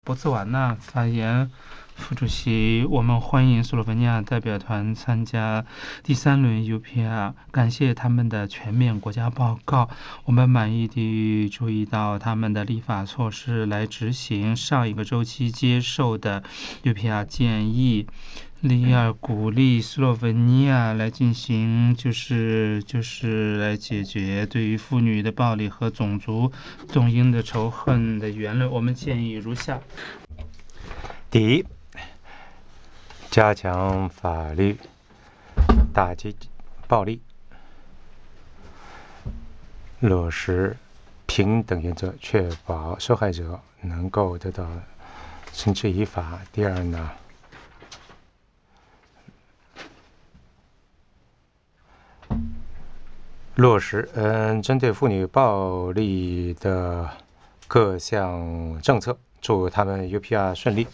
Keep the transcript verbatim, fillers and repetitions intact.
博茨瓦纳发言，副主席，我们欢迎斯洛文尼亚代表团参加第三轮 U P R， 感谢他们的全面国家报告。我们满意地注意到他们的立法措施来执行上一个周期接受的 U P R 建议。第二，鼓励斯洛文尼亚来进行，就是就是来解决对于妇女的暴力和种族种因的仇恨的言论。我们建议如下： 第一，加强法律打击暴力，落实平等原则，确保受害者能够得到绳之以法。第二呢，落实嗯针对妇女暴力的各项政策，祝他们 U P R 顺利。